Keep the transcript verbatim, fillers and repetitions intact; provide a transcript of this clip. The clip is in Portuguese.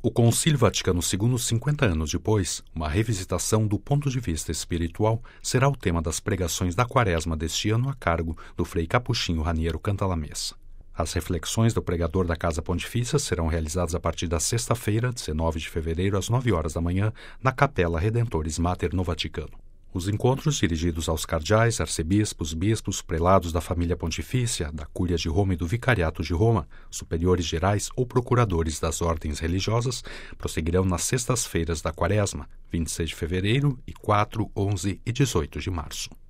O Concílio Vaticano segundo, cinquenta anos depois, uma revisitação do ponto de vista espiritual, será o tema das pregações da Quaresma deste ano a cargo do Frei Capuchinho Raniero Cantalamessa. As reflexões do pregador da Casa Pontifícia serão realizadas a partir da sexta-feira, dezenove de fevereiro, às nove horas da manhã, na Capela Redemptoris Mater no Vaticano. Os encontros, dirigidos aos cardeais, arcebispos, bispos, prelados da família pontifícia, da Cúria de Roma e do Vicariato de Roma, superiores gerais ou procuradores das ordens religiosas, prosseguirão nas sextas-feiras da Quaresma, vinte e seis de fevereiro e quatro, onze e dezoito de março.